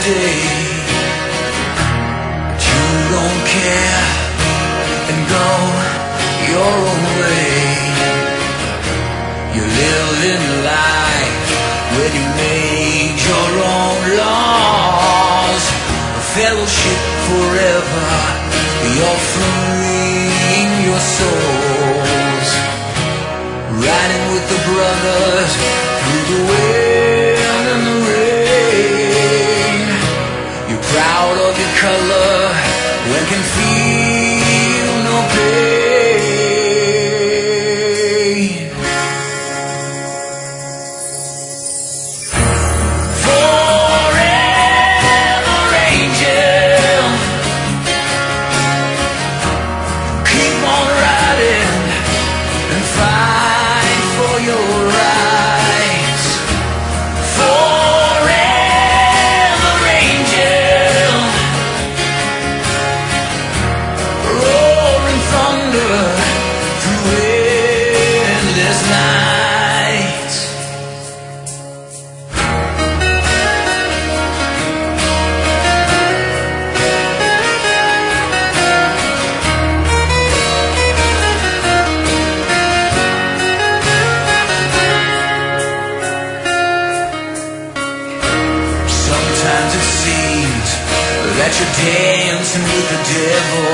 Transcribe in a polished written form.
day, but you don't care and go your own way. You live in life when you made your own laws. A fellowship forever, you're freeing your souls. Riding with the brothers through the wind and the rain. You're proud of your color when can feel no pain. That you're dancing with the devil.